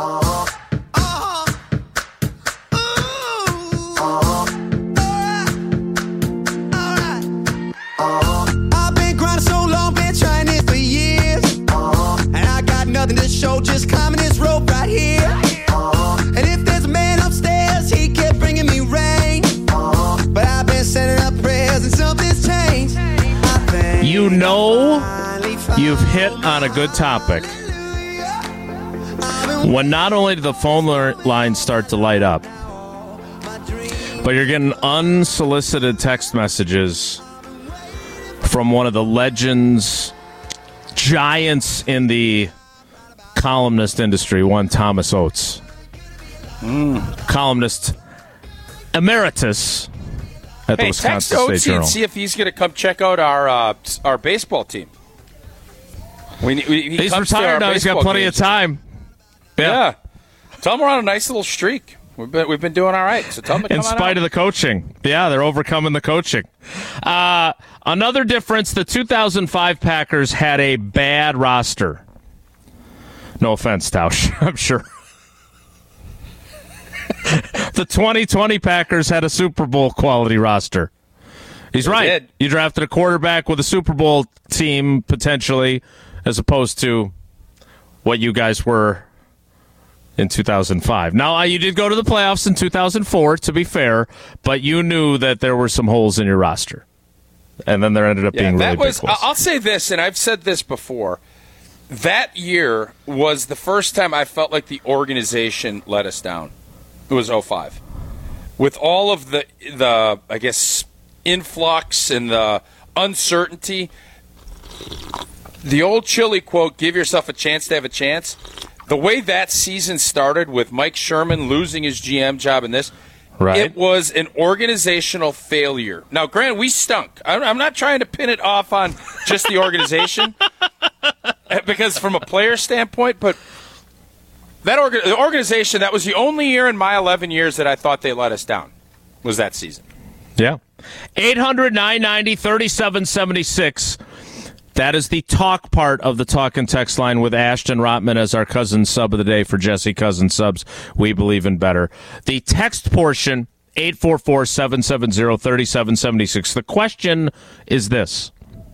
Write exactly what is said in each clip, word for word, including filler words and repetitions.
I've been grinding so long, been trying it for years, and I got nothing to show, just climbing this rope right here. And if there's a man upstairs, he kept bringing me rain, but I've been sending up prayers and something's changed. You know you've hit on a good topic when not only do the phone lines start to light up, but you're getting unsolicited text messages from one of the legends, giants in the columnist industry, one Thomas Oates. Mm. Columnist emeritus at the hey, Wisconsin text State Oatsy Journal. And see if he's going to come check out our uh, our baseball team. We, we, he he's retired now. He's got plenty games. of time. Yeah. yeah. Tell him we're on a nice little streak. We've been, we've been doing all right. So tell him to come In spite out. of the coaching. Yeah, they're overcoming the coaching. Uh, another difference, the two thousand five Packers had a bad roster. No offense, Tausch, I'm sure. The twenty twenty Packers had a Super Bowl quality roster. He's they right. Did. You drafted a quarterback with a Super Bowl team, potentially, as opposed to what you guys were in two thousand five. Now, you did go to the playoffs in two thousand four, to be fair, but you knew that there were some holes in your roster. And then there ended up yeah, being that really was, big holes. I'll say this, and I've said this before. That year was the first time I felt like the organization let us down. It was oh five. With all of the, the I guess, influx and the uncertainty, the old Chili quote, give yourself a chance to have a chance. The way that season started with Mike Sherman losing his G M job in this, right. It was an organizational failure. Now, granted, we stunk. I'm not trying to pin it off on just the organization because from a player standpoint, but that orga- the organization, that was the only year in my eleven years that I thought they let us down, was that season. Yeah. eight hundred, nine ninety, thirty-seven seventy-six. That is the talk part of the talk and text line with Ashton Rotman as our cousin sub of the day for Jesse Cousins Subs. We believe in better. The text portion, eight four four, seven seven zero, three seven seven six. The question is this.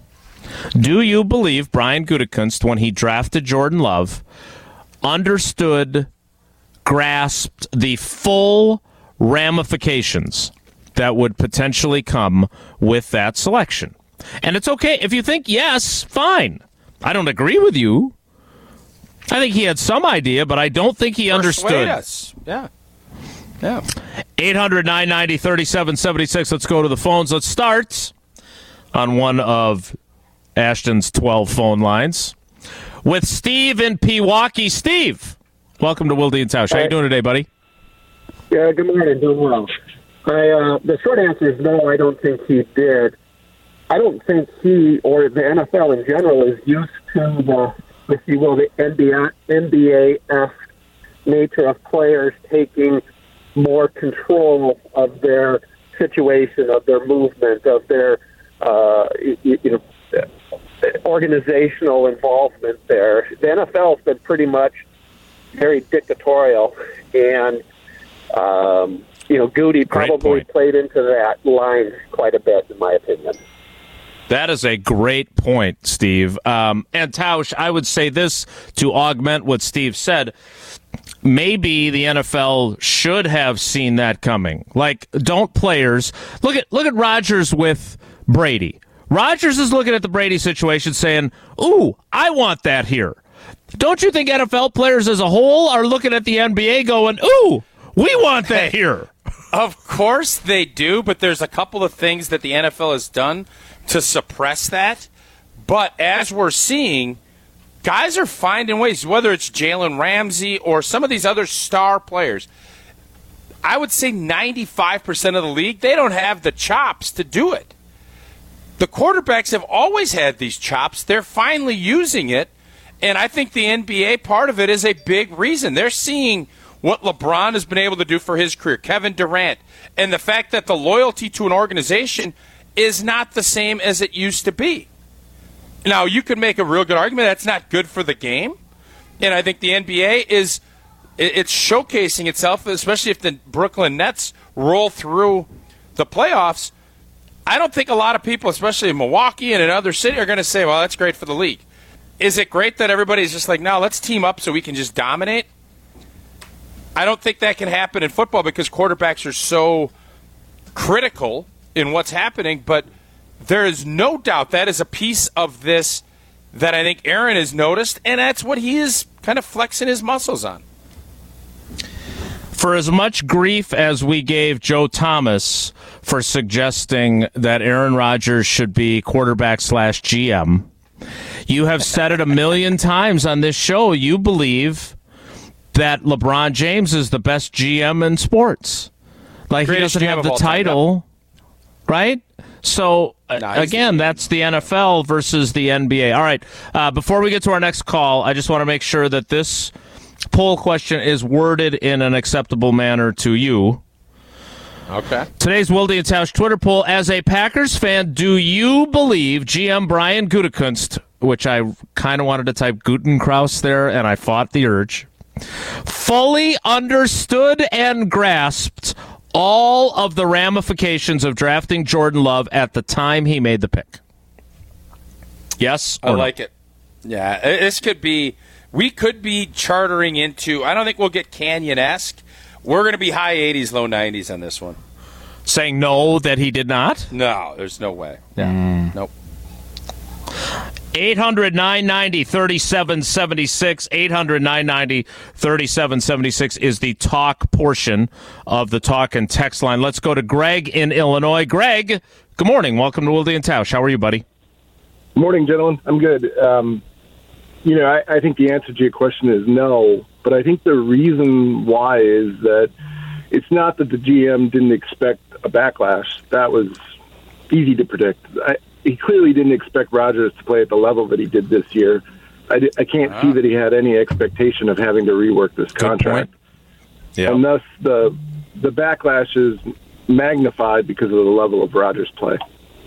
Do you believe Brian Gutekunst, when he drafted Jordan Love, understood, grasped the full ramifications that would potentially come with that selection? And it's okay. If you think yes, fine. I don't agree with you. I think he had some idea, but I don't think he understood. Persuade us. Yeah. Yeah. eight hundred, nine ninety, thirty-seven seventy-six. Let's go to the phones. Let's start on one of Ashton's twelve phone lines with Steve in Pewaukee. Steve, welcome to Wilde and Tausch. How you doing today, buddy? Yeah, good morning. Doing well. I, uh, the short answer is no, I don't think he did. I don't think he or the N F L in general is used to the, if you will, the N B A-esque nature of players taking more control of their situation, of their movement, of their uh, you, you know, organizational involvement there. The N F L has been pretty much very dictatorial, and um, you know, Goody probably played into that line quite a bit, in my opinion. That is a great point, Steve. Um, and Tausch, I would say this to augment what Steve said. Maybe the N F L should have seen that coming. Like, don't players look at look at Rodgers with Brady. Rodgers is looking at the Brady situation, saying, "Ooh, I want that here." Don't you think N F L players as a whole are looking at the N B A, going, "Ooh, we want that here"? Of course they do, but there's a couple of things that the N F L has done to suppress that. But as we're seeing, guys are finding ways, whether it's Jalen Ramsey or some of these other star players. I would say ninety-five percent of the league, they don't have the chops to do it. The quarterbacks have always had these chops. They're finally using it, and I think the N B A part of it is a big reason. They're seeing what LeBron has been able to do for his career, Kevin Durant, and the fact that the loyalty to an organization is not the same as it used to be. Now, you could make a real good argument that's not good for the game, and I think the N B A is it, it's showcasing itself, especially if the Brooklyn Nets roll through the playoffs. I don't think a lot of people, especially in Milwaukee and in other cities, are going to say, well, that's great for the league. Is it great that everybody's just like, no, let's team up so we can just dominate? I don't think that can happen in football because quarterbacks are so critical in what's happening, but there is no doubt that is a piece of this that I think Aaron has noticed, and that's what he is kind of flexing his muscles on. For as much grief as we gave Joe Thomas for suggesting that Aaron Rodgers should be quarterback slash G M, you have said it a million times on this show. You believe that LeBron James is the best G M in sports. Like, Greatest he doesn't G M have of the all time, title, right? So, uh, No, he's- again, that's the N F L versus the N B A. All right, uh, before we get to our next call, I just want to make sure that this poll question is worded in an acceptable manner to you. Okay. Today's Wilde and Tausch Twitter poll: as a Packers fan, do you believe G M Brian Gutekunst, which I kind of wanted to type Gutenkraus there, and I fought the urge, fully understood and grasped all of the ramifications of drafting Jordan Love at the time he made the pick? Yes or I no? like it. Yeah, it- this could be, we could be chartering into, I don't think we'll get Canyon-esque. We're going to be high eighties, low nineties on this one. Saying no, that he did not? No, there's no way. Yeah. Nope. eight hundred, nine ninety, thirty-seven seventy-six. eight hundred, nine ninety, thirty-seven seventy-six is the talk portion of the talk and text line. Let's go to Greg in Illinois. Greg, good morning. Welcome to Wilde and Tausch. How are you, buddy? Morning, gentlemen. I'm good. Um, you know, I, I think the answer to your question is no, but I think the reason why is that it's not that the G M didn't expect a backlash. That was easy to predict. I, he clearly didn't expect Rodgers to play at the level that he did this year. I, di- I can't Ah. see that he had any expectation of having to rework this contract. Yeah. And thus, the the backlash is magnified because of the level of Rodgers' play.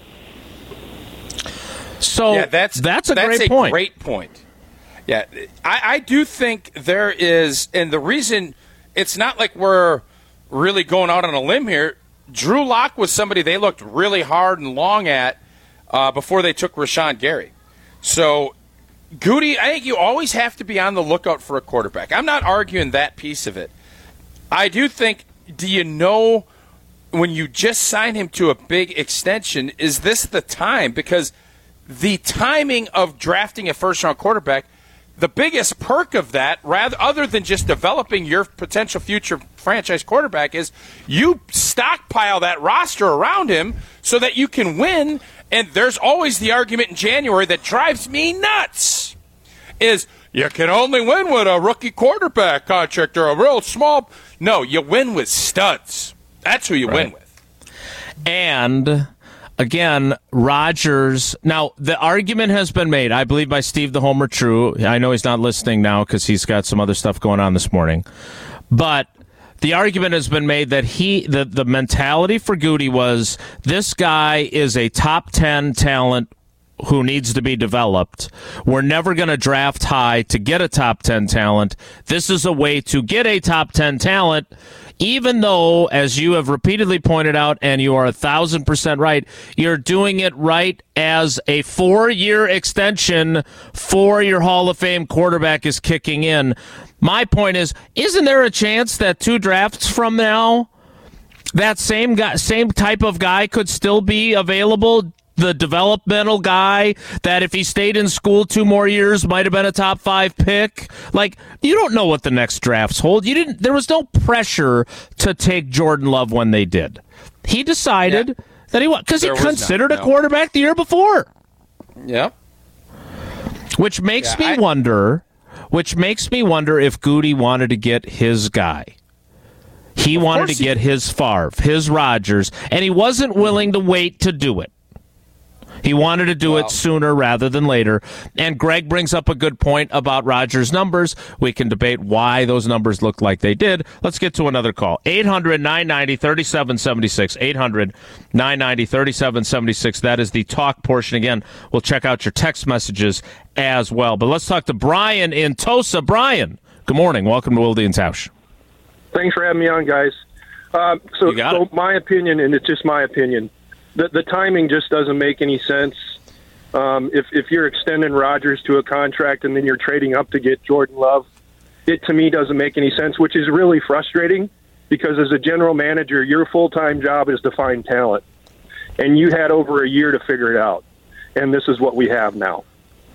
So yeah, that's that's a that's great a point. great point. Yeah, I, I do think there is, and the reason it's not like we're really going out on a limb here. Drew Lock was somebody they looked really hard and long at uh, before they took Rashawn Gary. So, Goody, I think you always have to be on the lookout for a quarterback. I'm not arguing that piece of it. I do think, do you know when you just sign him to a big extension, is this the time? Because the timing of drafting a first-round quarterback, the biggest perk of that, rather other than just developing your potential future franchise quarterback, is you stockpile that roster around him so that you can win. And there's always the argument in January that drives me nuts, is you can only win with a rookie quarterback contract or a real small. No, you win with studs. That's who you Right. win with. And again, Rodgers. Now, the argument has been made, I believe, by Steve the Homer True. I know he's not listening now because he's got some other stuff going on this morning. But the argument has been made that he, the, the mentality for Goody was, this guy is a top ten talent who needs to be developed. We're never going to draft high to get a top ten talent. This is a way to get a top ten talent, even though, as you have repeatedly pointed out, and you are a thousand percent right, you're doing it right as a four-year extension for your Hall of Fame quarterback is kicking in. My point is, isn't there a chance that two drafts from now, that same guy, same type of guy could still be available? The developmental guy that if he stayed in school two more years might have been a top five pick. Like, you don't know what the next drafts hold. You didn't. There was no pressure to take Jordan Love when they did. He decided Yeah. that he was because he There was considered none, a no. quarterback the year before, Yeah. which makes Yeah, me I- wonder. Which makes me wonder if Goody wanted to get his guy. He wanted to course he get his Favre, his Rodgers, and he wasn't willing to wait to do it. He wanted to do Well- it sooner rather than later. And Greg brings up a good point about Rodgers' numbers. We can debate why those numbers look like they did. Let's get to another call. eight hundred, nine ninety, thirty-seven seventy-six. eight hundred, nine ninety, thirty-seven seventy-six. That is the talk portion. Again, we'll check out your text messages as well. But let's talk to Brian in Tosa. Brian, good Good morning. Welcome to Wilde and Tausch. Thanks for having me on, guys. Uh, so, You got so it. my opinion, and it's just my opinion, the, the timing just doesn't make any sense. Um, if, if you're extending Rodgers to a contract and then you're trading up to get Jordan Love, it to me doesn't make any sense, which is really frustrating because as a general manager, your full-time job is to find talent. And you had over a year to figure it out. And this is what we have now.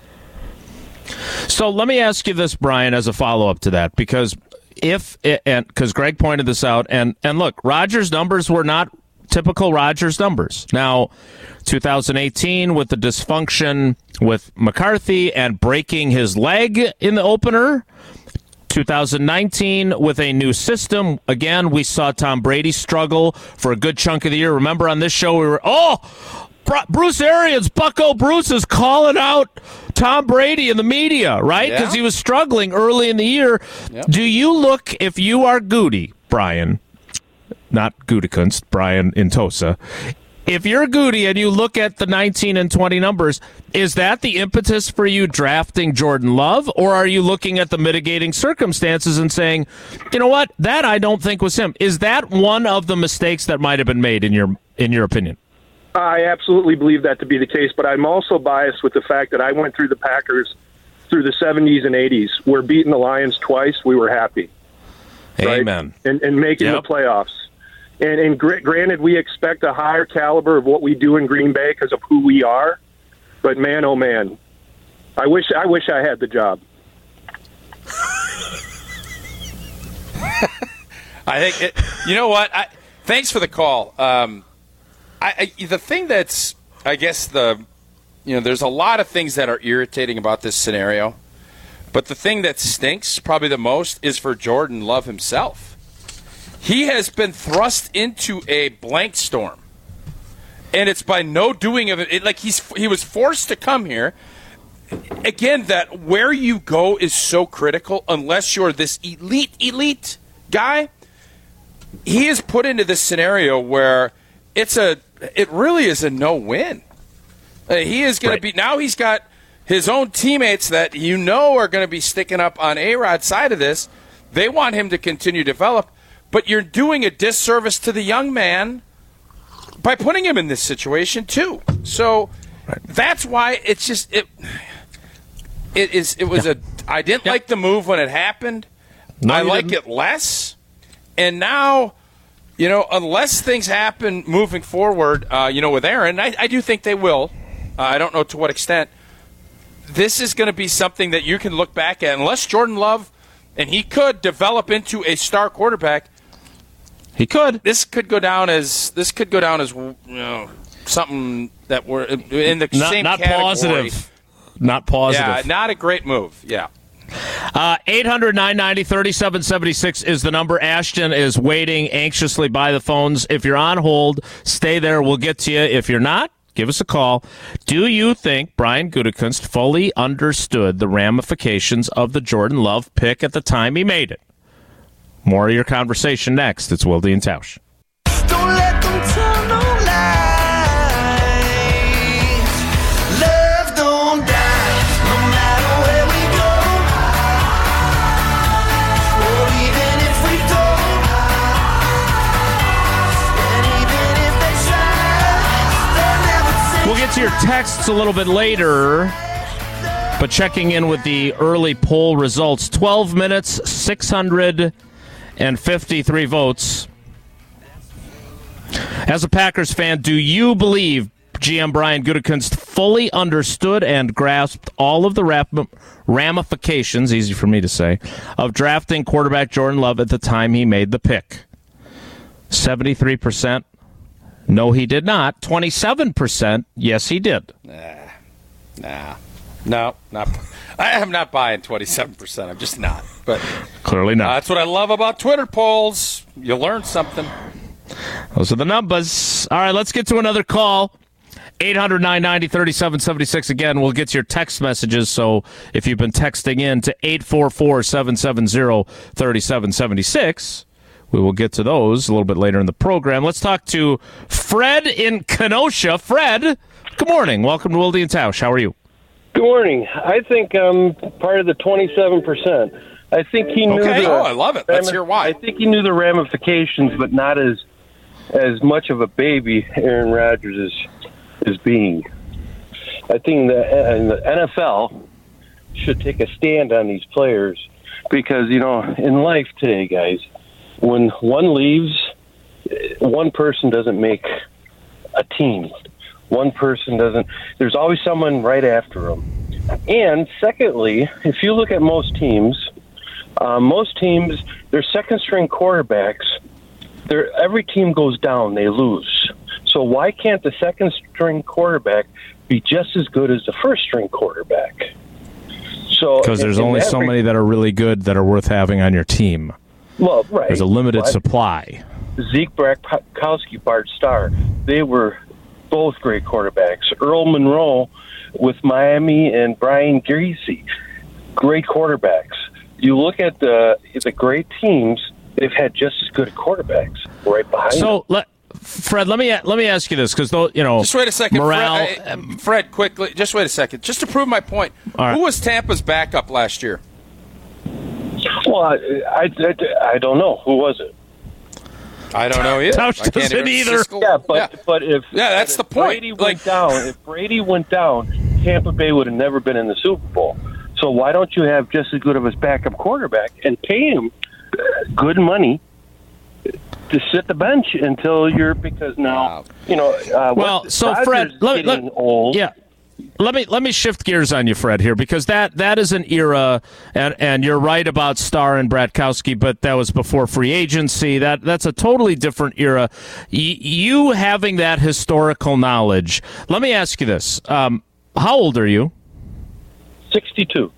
So let me ask you this, Brian, as a follow-up to that, because if and because Greg pointed this out, and and look, Rodgers' numbers were not typical Rodgers numbers. Now, two thousand eighteen with the dysfunction with McCarthy and breaking his leg in the opener. two thousand nineteen with a new system. Again, we saw Tom Brady struggle for a good chunk of the year. Remember on this show, we were, oh, Bruce Arians, Bucko Bruce is calling out Tom Brady in the media, right? Because Yeah. he was struggling early in the year. Yep. Do you look, if you are Goody, Brian, not Gutekunst, Brian Intosa, if you're Goody and you look at the nineteen and twenty numbers, is that the impetus for you drafting Jordan Love, or are you looking at the mitigating circumstances and saying, you know what, that I don't think was him? Is that one of the mistakes that might have been made in your in your opinion? I absolutely believe that to be the case, but I'm also biased with the fact that I went through the Packers through the seventies and eighties. We're beating the Lions twice. We were happy. Right? Amen. And, and making Yep. the playoffs. And, and gr- granted, we expect a higher caliber of what we do in Green Bay because of who we are. But man, oh man, I wish I wish I had the job. I think it, you know what? I, thanks for the call. Um, I, I the thing that's I guess the you know there's a lot of things that are irritating about this scenario, but the thing that stinks probably the most is for Jordan Love himself. He has been thrust into a blank storm, and it's by no doing of it. it like he's he was forced to come here. Again, that where you go is so critical unless you're this elite elite guy. He is put into this scenario where it's a it really is a no-win. Uh, he is going Right. to be now he's got his own teammates that you know are going to be sticking up on A-Rod's side of this. They want him to continue to develop, but you're doing a disservice to the young man by putting him in this situation too. So Right. that's why it's just it it is it was a I didn't Yeah. like the move when it happened. No, I you like didn't. it less. And now, you know, unless things happen moving forward, uh, you know, with Aaron, I, I do think they will. Uh, I don't know to what extent. This is going to be something that you can look back at. Unless Jordan Love, and he could develop into a star quarterback, He could. this could go down as this could go down as you know something that we're in the Not, same not category. positive. Not positive. Yeah, not a great move. Yeah. Uh, eight hundred nine ninety thirty-seven seventy-six is the number. Ashton is waiting anxiously by the phones. If you're on hold, stay there. We'll get to you. If you're not, give us a call. Do you think Brian Gutekunst fully understood the ramifications of the Jordan Love pick at the time he made it? More of your conversation next. It's Wilde and Tausch. Don't let them tell no lies. Love don't die, no matter where we go. Or even if we don't. And even if they try, they'll never say. We'll get to your texts a little bit later, but checking in with the early poll results. twelve minutes, six hundred fifty-three votes. As a Packers fan, do you believe G M Brian Gutekunst fully understood and grasped all of the ram- ramifications, easy for me to say, of drafting quarterback Jordan Love at the time he made the pick? seventy-three percent, no, he did not. twenty-seven percent, yes, he did. Nah. No, not. I am not buying twenty-seven percent. I'm just not. But Clearly uh, not. that's what I love about Twitter polls. You learn something. Those are the numbers. All right, let's get to another call. eight hundred nine ninety thirty-seven seventy-six. Again, we'll get to your text messages. So if you've been texting in to eight four four, seven seven zero, three seven seven six, we will get to those a little bit later in the program. Let's talk to Fred in Kenosha. Fred, good morning. Welcome to Wilde and Tausch. How are you? Good morning. I think I'm part of the twenty-seven percent. I think he knew. Okay. The, Oh, I love it. Let's hear why. I think he knew the ramifications, but not as as much of a baby Aaron Rodgers is is being. I think the, and the N F L should take a stand on these players because, you know, in life today, guys, when one leaves, one person doesn't make a team. One person doesn't. There's always someone right after them. And secondly, if you look at most teams, uh, most teams, their second-string quarterbacks, they're, every team goes down, they lose. So why can't the second-string quarterback be just as good as the first-string quarterback? So because there's only so many that are really good that are worth having on your team. Well, right. There's a limited but supply. Zeke Bratkowski, Bart Starr, they were both great quarterbacks. Earl Monroe with Miami and Brian Griese, great quarterbacks. You look at the the great teams; they've had just as good quarterbacks right behind So, them. let, Fred, let me let me ask you this because you know, Just wait a second, morale. Fred, uh, Fred. Quickly, just wait a second, just to prove my point. All right. Who was Tampa's backup last year? Well, I, I, I, I don't know. Who was it? I don't know either. Tausch I can't doesn't even- either. Siskel- Yeah, but yeah. but if Yeah, that's if the point. Brady went Like- down, if Brady went down, Tampa Bay would have never been in the Super Bowl. So why don't you have just as good of a backup quarterback and pay him uh, good money to sit the bench until you're because now Wow. you know. Uh, Well, what- so Rodgers Fred, is let, let, getting old. yeah, let me let me shift gears on you, Fred, here because that that is an era, and and you're right about Starr and Bratkowski, but that was before free agency. That that's a totally different era. Y- you having that historical knowledge, let me ask you this: um, how old are you? sixty-two.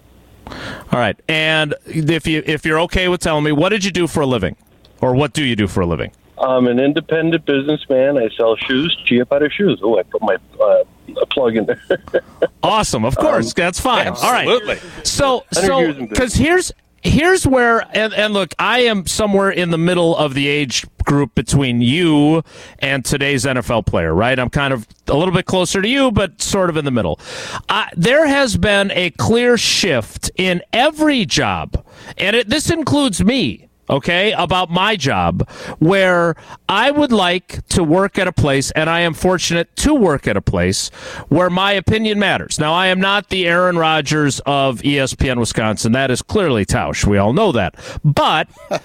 All right, and if you if you're okay with telling me, what did you do for a living, or what do you do for a living? I'm an independent businessman. I sell shoes, Chia Butter shoes. Oh, I put my uh, plug in there. Awesome, of course, that's fine. Absolutely. All right. So, one hundred so years in business. because here's here's where, and, and look, I am somewhere in the middle of the age group between you and today's N F L player, right? I'm kind of a little bit closer to you, but sort of in the middle. Uh, there has been a clear shift in every job, and it, this includes me. Okay, about my job, where I would like to work at a place, and I am fortunate to work at a place where my opinion matters. Now, I am not the Aaron Rodgers of E S P N Wisconsin. That is clearly Tausch. We all know that. But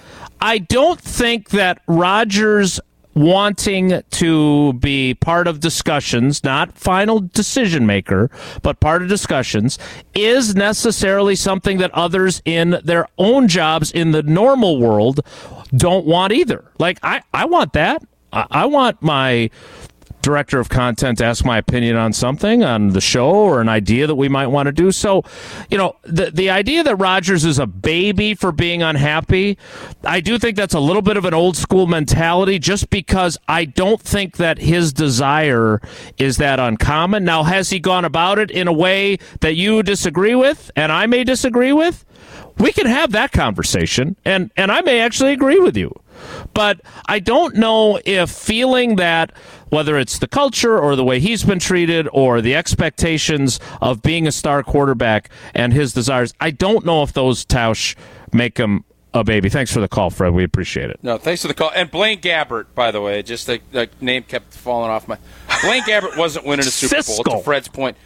I don't think that Rodgers wanting to be part of discussions, not final decision maker, but part of discussions, is necessarily something that others in their own jobs in the normal world don't want either. Like, I, I want that. I, I want my director of content to ask my opinion on something on the show or an idea that we might want to do. So, you know, the the idea that Rodgers is a baby for being unhappy, I do think that's a little bit of an old school mentality just because I don't think that his desire is that uncommon. Now, has he gone about it in a way that you disagree with and I may disagree with? We can have that conversation, and, and I may actually agree with you. But I don't know if feeling that, whether it's the culture or the way he's been treated or the expectations of being a star quarterback and his desires, I don't know if those, Tausch, make him a baby. Thanks for the call, Fred. We appreciate it. No, thanks for the call. And Blaine Gabbert, by the way, just the, the name kept falling off my. Blaine Gabbert wasn't winning a Super Bowl, Siskel. to Fred's point.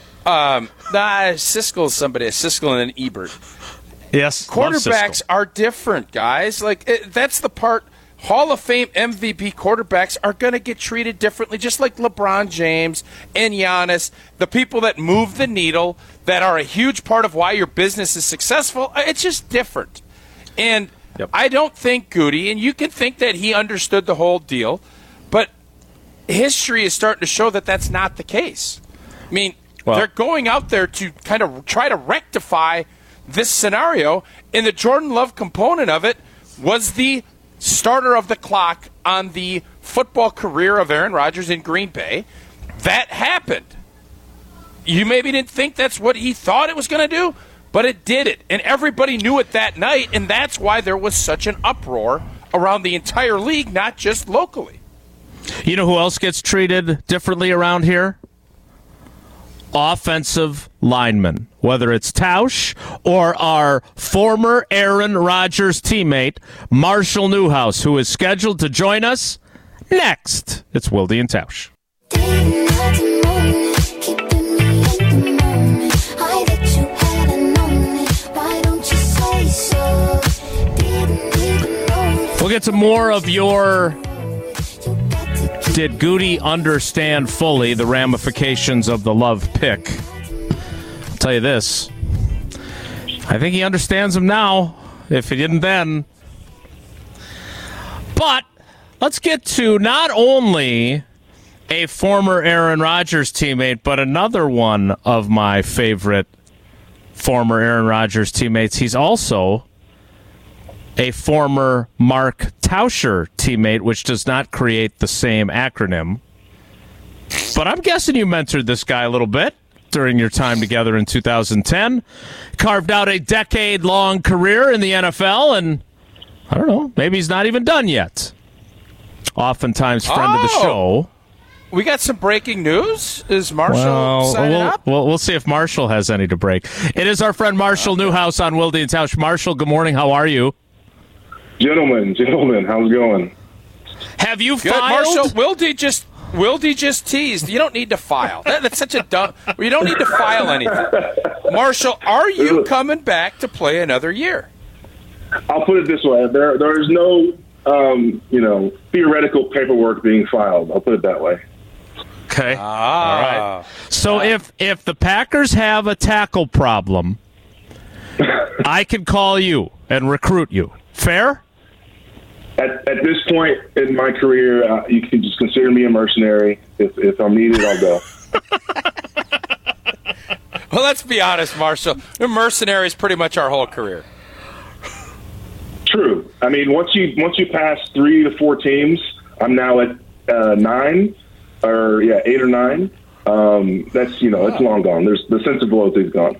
Um, nah, Siskel's somebody. Siskel and then Ebert. Yes, Quarterbacks are different, guys. Like it, that's the part. Hall of Fame M V P quarterbacks are going to get treated differently, just like LeBron James and Giannis, the people that move the needle, that are a huge part of why your business is successful. It's just different. And Yep. I don't think Goody, and you can think that he understood the whole deal, but history is starting to show that that's not the case. I mean, Well- they're going out there to kind of try to rectify this scenario, and the Jordan Love component of it was the starter of the clock on the football career of Aaron Rodgers in Green Bay. That happened. You maybe didn't think that's what he thought it was going to do, but it did it. And everybody knew it that night, and that's why there was such an uproar around the entire league, not just locally. You know who else gets treated differently around here? offensive lineman, whether it's Tausch or our former Aaron Rodgers teammate, Marshall Newhouse, who is scheduled to join us next. It's Wilde and Tausch. We'll get to more of your Did Goody understand fully the ramifications of the love pick? I'll tell you this. I think he understands them now, if he didn't then. But let's get to not only a former Aaron Rodgers teammate, but another one of my favorite former Aaron Rodgers teammates. He's also a former Mark Tauscher teammate, which does not create the same acronym. But I'm guessing you mentored this guy a little bit during your time together in two thousand ten. Carved out a decade-long career in the N F L, and I don't know, maybe he's not even done yet. Oftentimes friend oh, of the show. We got some breaking news. Is Marshall well, signing we'll, up? We'll, we'll see if Marshall has any to break. It is our friend Marshall Newhouse on Wilde and Tausch. Marshall, good morning. How are you? Gentlemen, gentlemen, how's it going? Have you Good, filed? Marshall. Wilde just Wilde just teased. You don't need to file. That, that's such a dumb. You don't need to file anything. Marshall, are you coming back to play another year? I'll put it this way: there, there is no, um, you know, theoretical paperwork being filed. I'll put it that way. Okay. Ah. All right. So if if the Packers have a tackle problem, I can call you and recruit you. Fair? At, at this point in my career, uh, you can just consider me a mercenary. If, if I'm needed, I'll go. Well, let's be honest, Marshall. A mercenary is pretty much our whole career. True. I mean, once you once you pass three to four teams, I'm now at uh, nine, or yeah, eight or nine. Um, that's you know, it's long gone. There's the sense of loyalty is gone.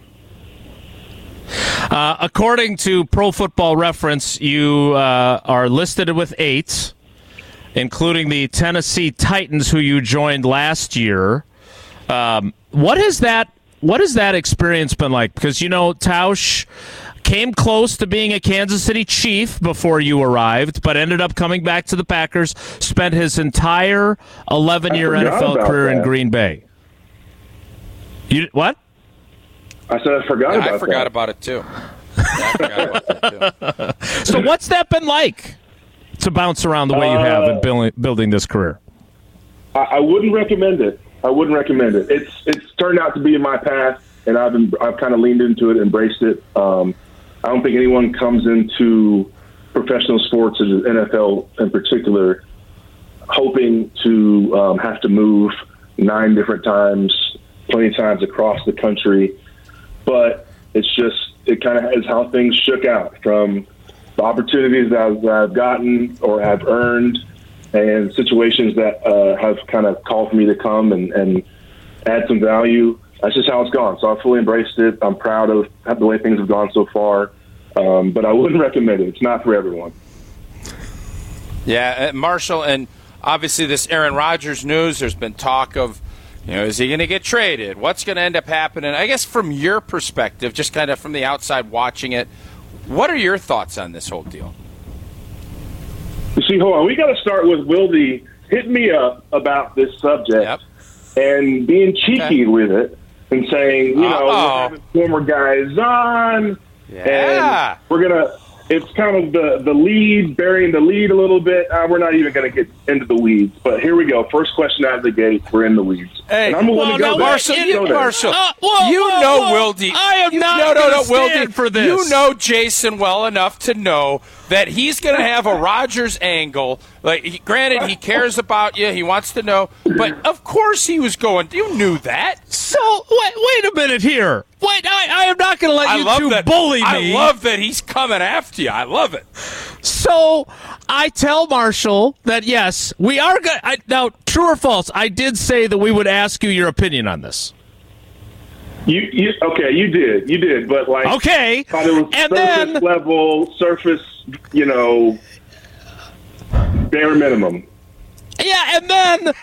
Uh, according to Pro Football Reference, you uh, are listed with eight, including the Tennessee Titans, who you joined last year. Um, what has that What has that experience been like? Because you know, Tausch came close to being a Kansas City Chief before you arrived, but ended up coming back to the Packers. Spent his entire eleven-year N F L career that. in Green Bay. You what? I said I forgot yeah, about I forgot that. about it, too. Yeah, I forgot about that, too. So what's that been like to bounce around the way you have in building, building this career? I, I wouldn't recommend it. I wouldn't recommend it. It's it's turned out to be in my path, and I've been, I've kind of leaned into it, embraced it. Um, I don't think anyone comes into professional sports, and N F L in particular, hoping to um, have to move nine different times, plenty of times across the country. But it's just, it kind of is how things shook out from the opportunities that I've, that I've gotten or have earned, and situations that uh, have kind of called for me to come and, and add some value. That's just how it's gone. So I fully embraced it. I'm proud of the way things have gone so far. Um, but I wouldn't recommend it. It's not for everyone. Yeah, Marshall, and obviously this Aaron Rodgers news, there's been talk of, you know, is he going to get traded? What's going to end up happening? I guess from your perspective, just kind of from the outside watching it, what are your thoughts on this whole deal? You see, hold on. We got to start with Wilde hitting me up about this subject yep. and being cheeky okay. with it and saying, you know, Uh-oh. we're having former guys on, yeah. and we're going to, it's kind of the, the lead, burying the lead a little bit. Uh, we're not even going to get into the weeds. But here we go. First question out of the gate. We're in the weeds. Hey, and I'm willing well, to go no, there. Marshall, you, Marshall, uh, whoa, you whoa, know whoa. Wilde. I am you, not no, no, going no, to stand Wilde, for this. You know Jason well enough to know that he's going to have a Rodgers angle. Like, he, granted, he cares about you. He wants to know. But, of course, he was going. You knew that. So, wait, wait a minute here. Wait, I, I am not going to let I you love two that, bully me. I love that he's coming after you. I love it. So, I tell Marshall that, yes, we are going to. Now, true or false, I did say that we would ask you your opinion on this. You, you okay? You did, you did, but like okay, thought it was and surface then level, surface, you know, bare minimum. Yeah, and then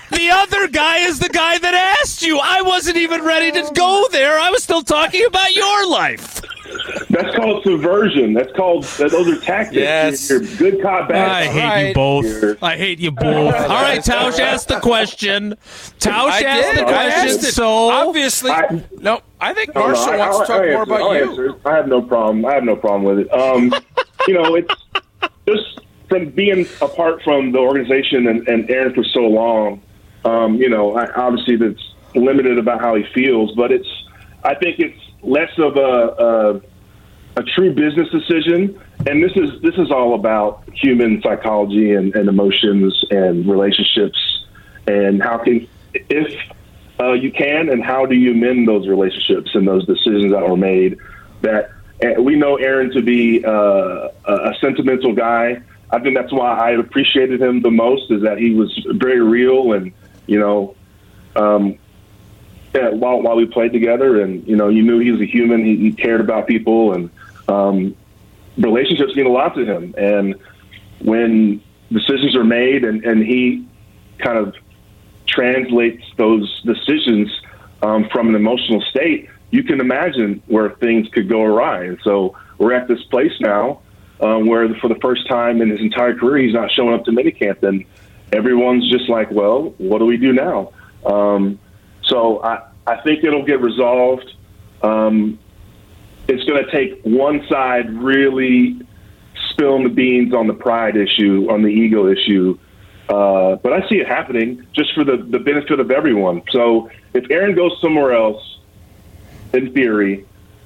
The other guy is the guy that asked you. I wasn't even ready to go there. I was still talking about your life. That's called subversion. That's called, those are tactics. Yes. You're good cop, bad I cop. hate right. you both. You're- I hate you both. All right, Tausch asked the question. Tausch I asked did. the I question. asked it. So Obviously, I- no. I think No, no, Marshall I- wants I'll- to talk I'll more answer. about I'll you. answer. I have no problem. I have no problem with it. Um, you know, it's just from being apart from the organization and, and Aaron for so long. Um, you know, I, obviously that's limited about how he feels, but it's. I think it's less of a, a, a true business decision, and this is this is all about human psychology and, and emotions and relationships, and how can if. Uh, you can, and how do you mend those relationships and those decisions that were made? That uh, we know Aaron to be uh, a sentimental guy. I think that's why I appreciated him the most, is that he was very real, and you know, um, yeah, while while we played together, and you know, you knew he was a human. He, he cared about people, and um, relationships mean a lot to him. And when decisions are made, and, and he kind of translates those decisions um, from an emotional state, you can imagine where things could go awry. And so we're at this place now um, where for the first time in his entire career, he's not showing up to minicamp, and everyone's just like, well, what do we do now? Um, so I, I think it'll get resolved. Um, it's going to take one side really spilling the beans on the pride issue, on the ego issue. Uh, but I see it happening just for the, the benefit of everyone. So if Aaron goes somewhere else, in theory,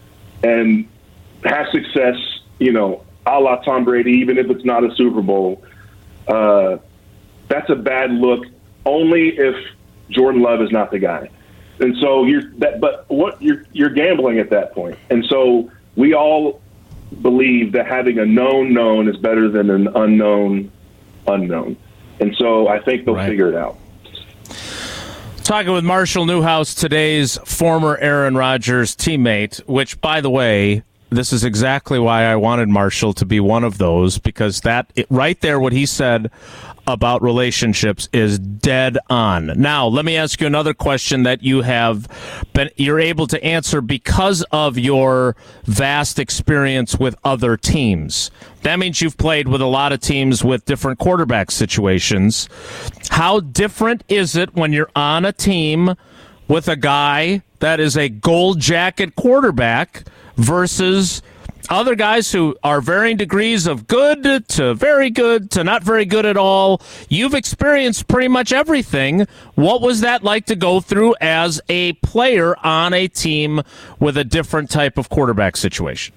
and has success, you know, a la Tom Brady, even if it's not a Super Bowl, uh, that's a bad look only if Jordan Love is not the guy. And so you're that, but what you're, you're gambling at that point. And so we all believe that having a known known is better than an unknown unknown. And so I think they'll Right. figure it out. Talking with Marshall Newhouse, today's former Aaron Rodgers teammate, which, by the way, this is exactly why I wanted Marshall to be one of those, because that it, right there, what he said about relationships is dead on. Now, let me ask you another question that you have been you're able to answer because of your vast experience with other teams. That means you've played with a lot of teams with different quarterback situations. How different is it when you're on a team with a guy that is a gold jacket quarterback versus other guys who are varying degrees of good to very good to not very good at all? You've experienced pretty much everything. What was that like to go through as a player on a team with a different type of quarterback situation?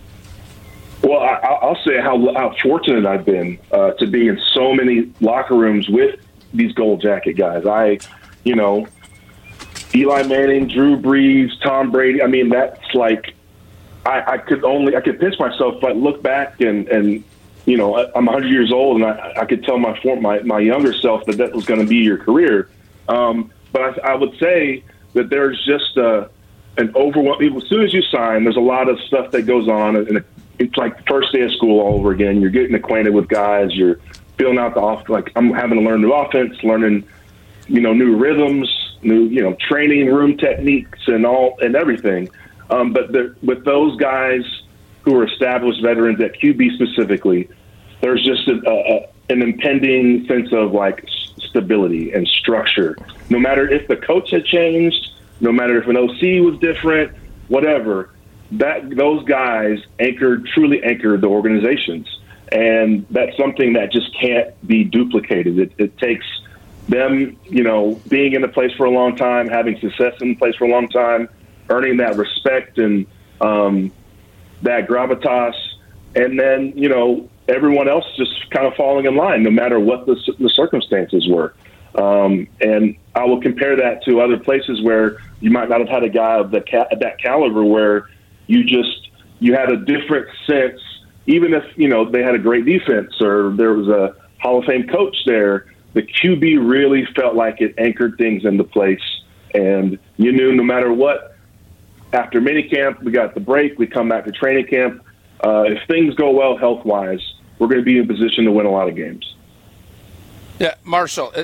Well, I, I'll say how, how fortunate I've been uh, to be in so many locker rooms with these gold jacket guys. I, you know, Eli Manning, Drew Brees, Tom Brady. I mean, that's like, I, I could only, I could pinch myself, but look back and, and, you know, I'm one hundred years old, and I, I could tell my form, my, my younger self that that was going to be your career. Um, but I, I would say that there's just a, an overwhelming, as soon as you sign, there's a lot of stuff that goes on, and it's like the first day of school all over again. You're getting acquainted with guys. You're feeling out the off, like I'm having to learn new offense, learning, you know, new rhythms, new, you know, training room techniques and all and everything. Um, but the, with those guys who are established veterans at Q B specifically, there's just a, a, an impending sense of like stability and structure. No matter if the coach had changed, no matter if an O C was different, whatever, that those guys anchored, truly anchored the organizations. And that's something that just can't be duplicated. It, it takes them, you know, being in the place for a long time, having success in the place for a long time, earning that respect and um, that gravitas, and then, you know, everyone else just kind of falling in line, no matter what the, the circumstances were. Um, and I will compare that to other places where you might not have had a guy of the ca- that caliber, where you just you had a different sense, even if, you know, they had a great defense or there was a Hall of Fame coach there. The Q B really felt like it anchored things into place, and you knew no matter what. After minicamp, we got the break. We come back to training camp. Uh, if things go well health-wise, we're going to be in position to win a lot of games. Yeah, Marshall, it,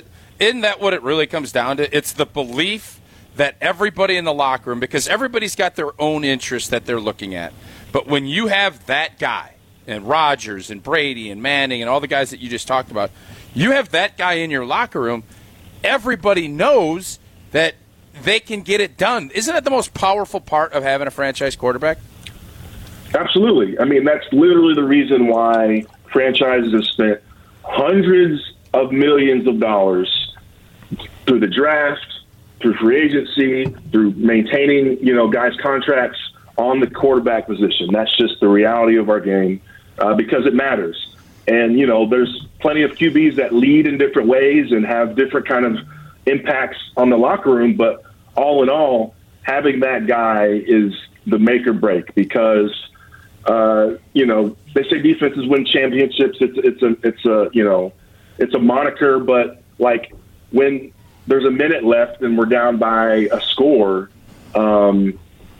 isn't that what it really comes down to? It's the belief that everybody in the locker room, because everybody's got their own interests that they're looking at. But when you have that guy, and Rodgers and Brady and Manning and all the guys that you just talked about, you have that guy in your locker room, everybody knows that they can get it done. Isn't that the most powerful part of having a franchise quarterback? Absolutely. I mean, that's literally the reason why franchises have spent hundreds of millions of dollars through the draft, through free agency, through maintaining, you know, guys' contracts on the quarterback position. That's just the reality of our game uh, because it matters. And, you know, there's plenty of Q Bs that lead in different ways and have different kind of impacts on the locker room. But all in all, having that guy is the make or break because, uh, you know, they say defenses win championships. It's, it's a, it's a, you know, it's a moniker, but like when there's a minute left and we're down by a score, um,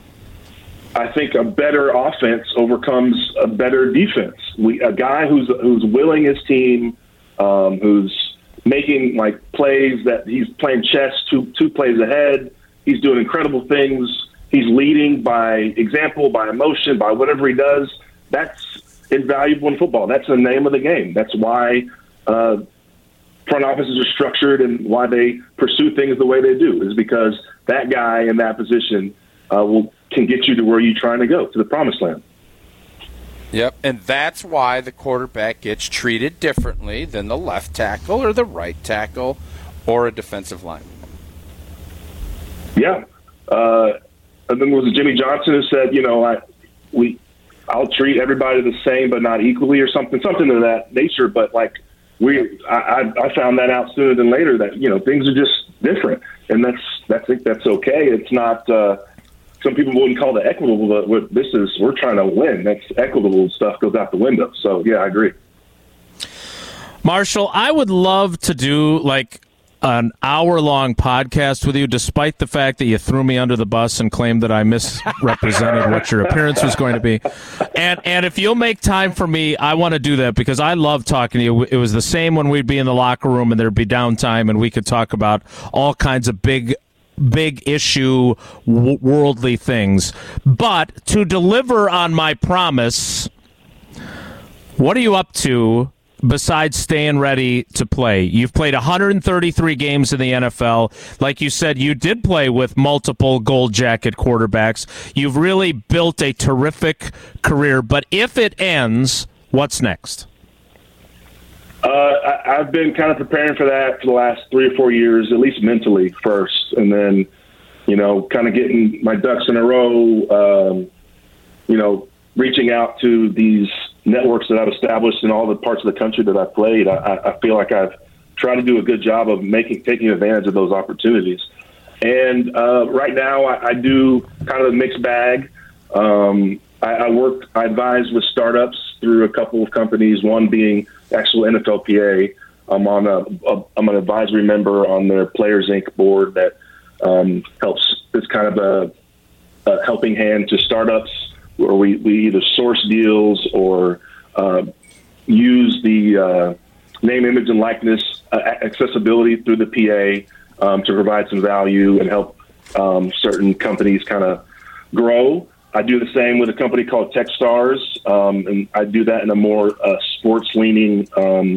I think a better offense overcomes a better defense. We, a guy who's who's willing his team, um, who's making like plays that he's playing chess two two plays ahead. He's doing incredible things. He's leading by example, by emotion, by whatever he does. That's invaluable in football. That's the name of the game. That's why uh, front offices are structured and why they pursue things the way they do, is because that guy in that position uh, will can get you to where you're trying to go, to the promised land. Yep, and that's why the quarterback gets treated differently than the left tackle or the right tackle or a defensive lineman. Yeah. Uh, I think it was Jimmy Johnson who said, you know, I, we, I'll treat everybody the same but not equally or something, something of that nature. But, like, we, I, I found that out sooner than later that, you know, things are just different. And that's, I think that's okay. It's not uh, – some people wouldn't call it equitable, but what this is, we're trying to win. That's equitable stuff goes out the window. So, yeah, I agree. Marshall, I would love to do like an hour-long podcast with you, despite the fact that you threw me under the bus and claimed that I misrepresented what your appearance was going to be. And and if you'll make time for me, I want to do that because I love talking to you. It was the same when we'd be in the locker room and there'd be downtime and we could talk about all kinds of big big issue w- worldly things. But to deliver on my promise, what are you up to besides staying ready to play? You've played one hundred thirty-three games in the N F L. Like you said, you did play with multiple gold jacket quarterbacks. You've really built a terrific career. But if it ends, what's next? Uh, I, I've been kind of preparing for that for the last three or four years, at least mentally first, and then, you know, kind of getting my ducks in a row, um, you know, reaching out to these networks that I've established in all the parts of the country that I've played. I, I feel like I've tried to do a good job of making taking advantage of those opportunities. And uh, right now I, I do kind of a mixed bag. Um, I, I work, I advise with startups through a couple of companies, one being actual N F L P A. I'm on a, a I'm an advisory member on their Players Incorporated board that um, helps. It's kind of a, a helping hand to startups where we, we either source deals or uh, use the uh, name, image, and likeness uh, accessibility through the P A um, to provide some value and help um, certain companies kind of grow. I do the same with a company called Techstars, um, and I do that in a more uh, sports-leaning um,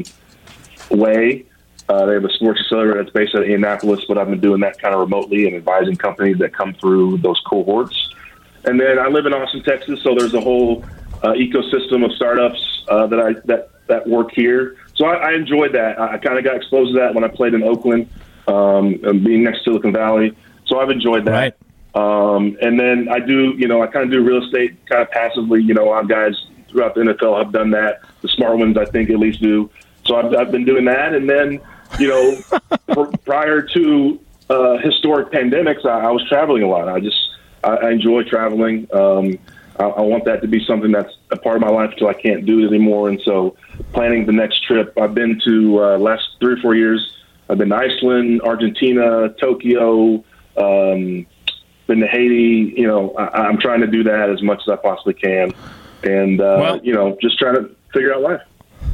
way. Uh, they have a sports accelerator that's based out of Indianapolis, but I've been doing that kind of remotely and advising companies that come through those cohorts. And then I live in Austin, Texas, so there's a whole uh, ecosystem of startups uh, that I that, that work here. So I, I enjoyed that. I, I kind of got exposed to that when I played in Oakland, um, and being next to Silicon Valley. So I've enjoyed that. Right. Um, and then I do, you know, I kind of do real estate kind of passively. You know, I'm guys throughout the N F L have done that. The smart ones, I think, at least do. So I've, I've been doing that. And then, you know, pr- prior to uh, historic pandemics, I, I was traveling a lot. I just, I, I enjoy traveling. Um, I, I want that to be something that's a part of my life until I can't do it anymore. And so planning the next trip, I've been to uh, last three or four years. I've been to Iceland, Argentina, Tokyo, um, been to Haiti. You know, I, I'm trying to do that as much as I possibly can. And, uh, well, you know, just trying to figure out life.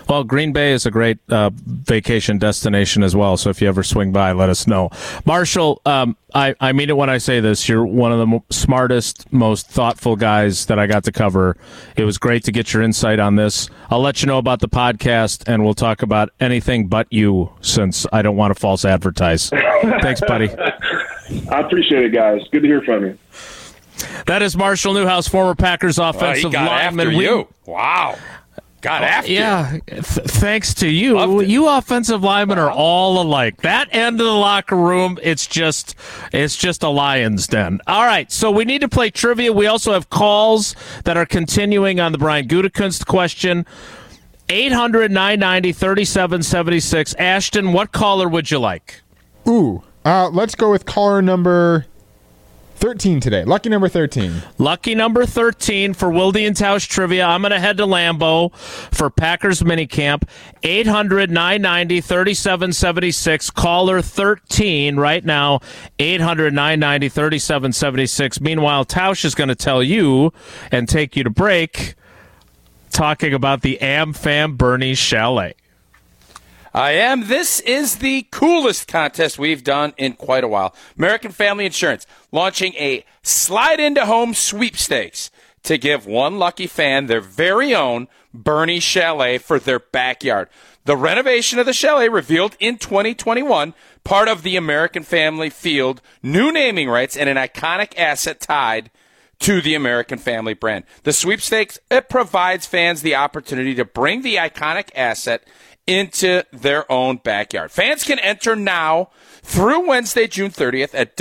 Well, Green Bay is a great uh, vacation destination as well, so if you ever swing by, let us know. Marshall, um, I, I mean it when I say this. You're one of the mo- smartest, most thoughtful guys that I got to cover. It was great to get your insight on this. I'll let you know about the podcast, and we'll talk about anything but you, since I don't want to false advertise. Thanks, buddy. I appreciate it, guys. Good to hear from you. That is Marshall Newhouse, former Packers offensive oh, he got lineman. After We- you. Wow. Got after Yeah, th- thanks to you. Loved it. You offensive linemen are all alike. That end of the locker room, it's just it's just a lion's den. All right, so we need to play trivia. We also have calls that are continuing on the Brian Gutekunst question. eight hundred, nine ninety, thirty-seven seventy-six. Ashton, what caller would you like? Ooh, uh, let's go with caller number thirteen today. Lucky number thirteen. Lucky number thirteen for Wilde and Tausch trivia. I'm going to head to Lambeau for Packers minicamp. eight hundred, nine ninety, thirty-seven seventy-six. Caller thirteen right now. eight hundred, nine ninety, thirty-seven seventy-six. Meanwhile, Tausch is going to tell you and take you to break talking about the AmFam Bernie Chalet. I am. This is the coolest contest we've done in quite a while. American Family Insurance launching a slide into home sweepstakes to give one lucky fan their very own Bernie Chalet for their backyard. The renovation of the chalet revealed in twenty twenty-one, part of the American Family Field, new naming rights, and an iconic asset tied to the American Family brand. The sweepstakes, it provides fans the opportunity to bring the iconic asset into their own backyard. Fans can enter now through Wednesday, June thirtieth at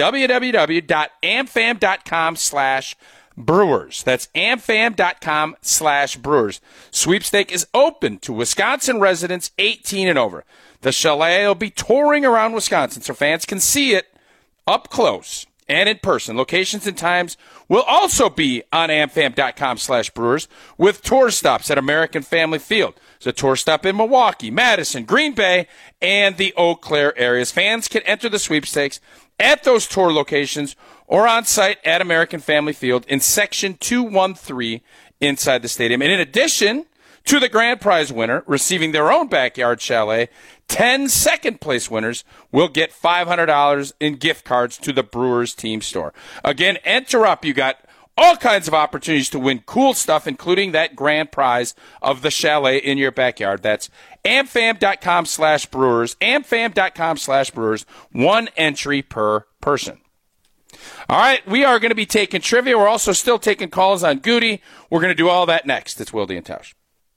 www.amfam.com slash brewers. That's amfam.com slash brewers. Sweepstake is open to Wisconsin residents eighteen and over. The chalet will be touring around Wisconsin so fans can see it up close and in person. Locations and times will also be on amfam.com slash brewers with tour stops at American Family Field. There's a tour stop in Milwaukee, Madison, Green Bay, and the Eau Claire areas. Fans can enter the sweepstakes at those tour locations or on site at American Family Field in Section two thirteen inside the stadium. And in addition to the grand prize winner receiving their own backyard chalet, ten second-place winners will get five hundred dollars in gift cards to the Brewers team store. Again, enter up. You got all kinds of opportunities to win cool stuff, including that grand prize of the chalet in your backyard. That's amfam.com slash brewers, amfam.com slash brewers, one entry per person. All right, we are going to be taking trivia. We're also still taking calls on Goody. We're going to do all that next. It's Wilde and Tausch.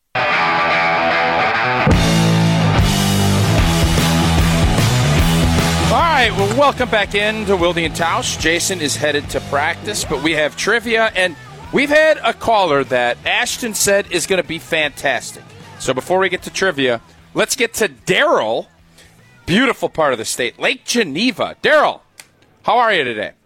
All right, well, welcome back in to Wilde and Tausch. Jason is headed to practice, but we have trivia, and we've had a caller that Ashton said is going to be fantastic. So before we get to trivia, let's get to Daryl, beautiful part of the state, Lake Geneva. Daryl, how are you today?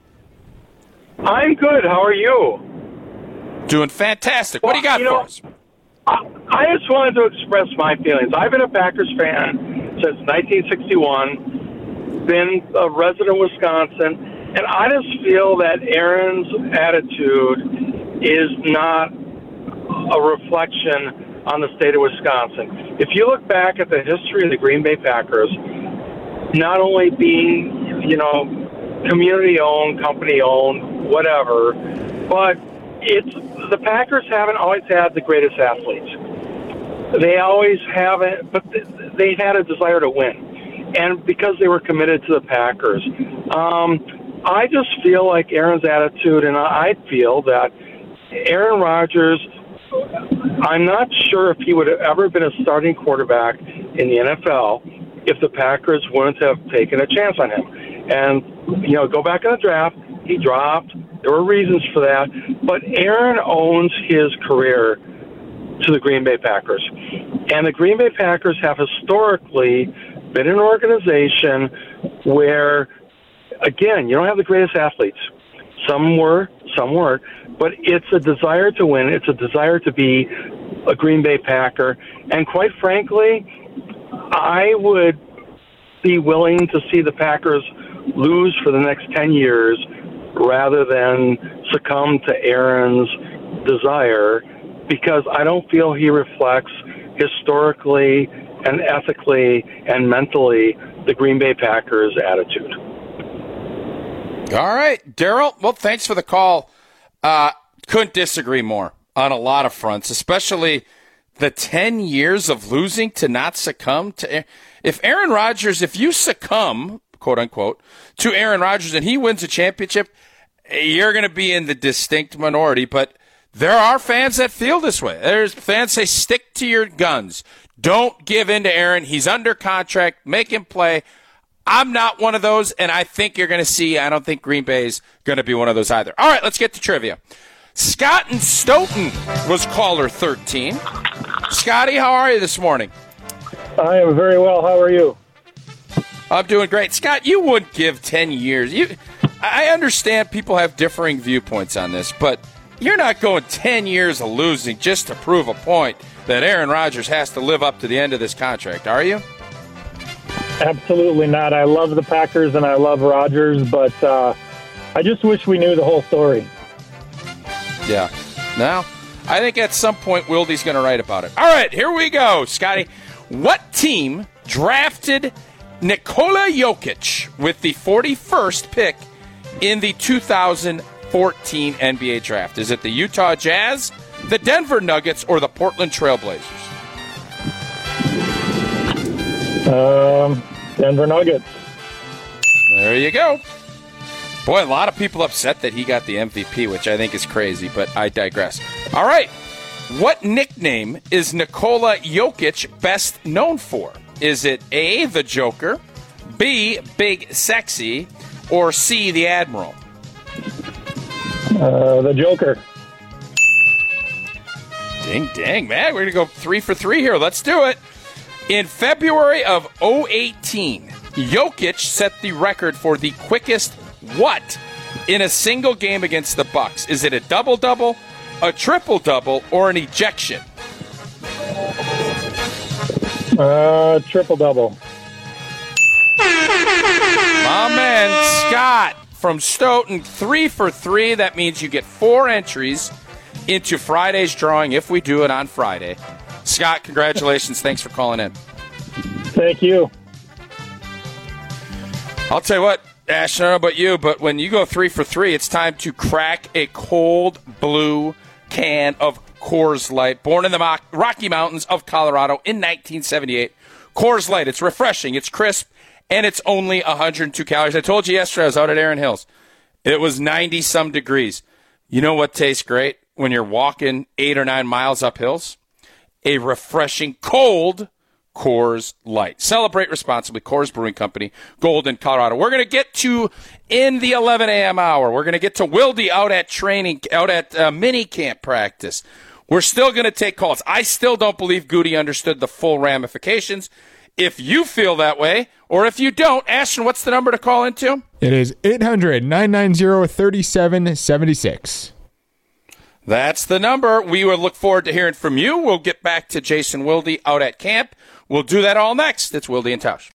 I'm good. How are you? Doing fantastic. What do you got Well, you for know, us? I, I just wanted to express my feelings. I've been a Packers fan since nineteen sixty-one, been a resident of Wisconsin, and I just feel that Aaron's attitude is not a reflection on the state of Wisconsin. If you look back at the history of the Green Bay Packers, not only being, you know, community-owned, company-owned, whatever, but it's the Packers haven't always had the greatest athletes. They always haven't, but they had a desire to win, and because they were committed to the Packers. Um, I just feel like Aaron's attitude, and I feel that Aaron Rodgers, I'm not sure if he would have ever been a starting quarterback in the N F L if the Packers wouldn't have taken a chance on him. And, you know, go back in the draft, he dropped. There were reasons for that. But Aaron owns his career to the Green Bay Packers. And the Green Bay Packers have historically been an organization where, again, you don't have the greatest athletes. Some were, some weren't. But it's a desire to win. It's a desire to be a Green Bay Packer. And quite frankly, I would be willing to see the Packers lose for the next ten years rather than succumb to Aaron's desire, because I don't feel he reflects historically and ethically and mentally the Green Bay Packers attitude. All right, Daryl. Well, thanks for the call. Uh, couldn't disagree more on a lot of fronts, especially the ten years of losing to not succumb to. If Aaron Rodgers, if you succumb, quote unquote, to Aaron Rodgers and he wins a championship, you're going to be in the distinct minority. But there are fans that feel this way. There's fans say, stick to your guns. Don't give in to Aaron. He's under contract. Make him play. I'm not one of those, and I think you're going to see, I don't think Green Bay's going to be one of those either. All right, let's get to trivia. Scott in Stoughton was caller thirteen. Scotty, how are you this morning? I am very well. How are you? I'm doing great. Scott, you wouldn't give ten years. You, I understand people have differing viewpoints on this, but you're not going ten years of losing just to prove a point that Aaron Rodgers has to live up to the end of this contract, are you? Absolutely not. I love the Packers and I love Rodgers, but uh, I just wish we knew the whole story. Yeah. Now, I think at some point Wildy's going to write about it. All right, here we go, Scotty. What team drafted Nikola Jokic with the forty-first pick in the two thousand fourteen N B A draft? Is it the Utah Jazz, the Denver Nuggets, or the Portland Trailblazers? Um, Denver Nuggets. There you go. Boy, a lot of people upset that he got the M V P, which I think is crazy, but I digress. All right. What nickname is Nikola Jokic best known for? Is it A, the Joker, B, Big Sexy, or C, the Admiral? Uh, the Joker. Ding, dang, man. We're going to go three for three here. Let's do it. In February of oh eighteen, Jokic set the record for the quickest what in a single game against the Bucks? Is it a double-double, a triple-double, or an ejection? Uh, triple-double. My man, Scott from Stoughton, three for three. That means you get four entries into Friday's drawing if we do it on Friday. Scott, congratulations. Thanks for calling in. Thank you. I'll tell you what, Ash, I don't know about you, but when you go three for three, it's time to crack a cold blue can of Coors Light. Born in the Rocky Mountains of Colorado in nineteen seventy-eight. Coors Light, it's refreshing, it's crisp, and it's only one hundred two calories. I told you yesterday I was out at Erin Hills. It was ninety-some degrees. You know what tastes great when you're walking eight or nine miles up hills? A refreshing cold Coors Light. Celebrate responsibly. Coors Brewing Company, Golden, Colorado. We're going to get to, in the eleven a.m. hour, we're going to get to Wildy out at training, out at uh, mini camp practice. We're still going to take calls. I still don't believe Goody understood the full ramifications. If you feel that way, or if you don't, Ashton, what's the number to call into? It is eight hundred, nine nine zero, three seven seven six. That's the number. We will look forward to hearing from you. We'll get back to Jason Wildy out at camp. We'll do that all next. It's Wildy and Tausch.